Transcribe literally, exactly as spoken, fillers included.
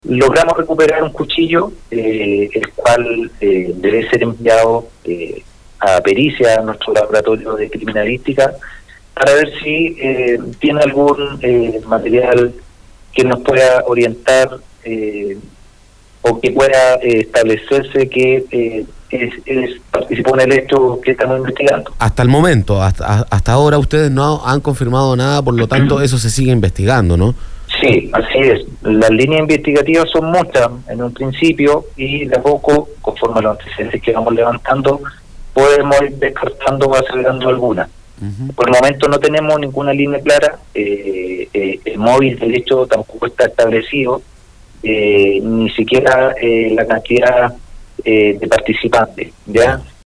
logramos recuperar un cuchillo, eh, el cual eh, debe ser enviado eh, a pericia a nuestro laboratorio de criminalística para ver si eh, tiene algún eh, material que nos pueda orientar eh, o que pueda eh, establecerse que eh, es, es, participó en el hecho que estamos investigando. Hasta el momento, hasta, hasta ahora ustedes no han confirmado nada, por lo tanto eso se sigue investigando, ¿no? Sí, así es. Las líneas investigativas son muchas en un principio y de a poco, conforme a los antecedentes que vamos levantando, podemos ir descartando o acelerando algunas. Uh-huh. Por el momento no tenemos ninguna línea clara, eh, eh, el móvil del hecho tampoco está establecido, eh, ni siquiera eh, la cantidad eh, de participantes, ¿ya?